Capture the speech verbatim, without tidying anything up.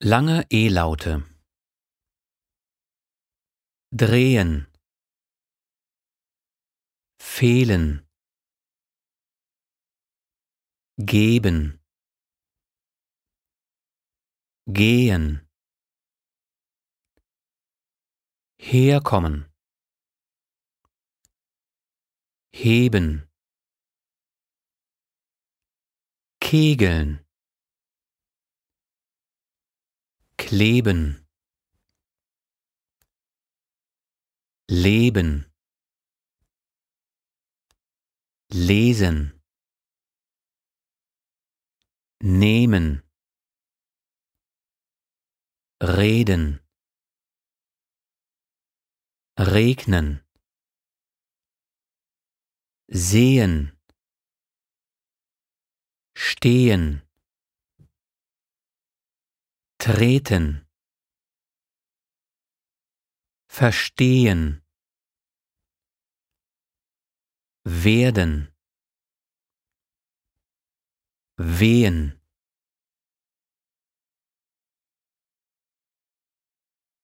Lange E-Laute. Drehen, fehlen, geben, gehen, herkommen, heben, kegeln, kleben, leben, lesen, nehmen, reden, regnen, sehen, stehen, treten, verstehen, werden, wehen,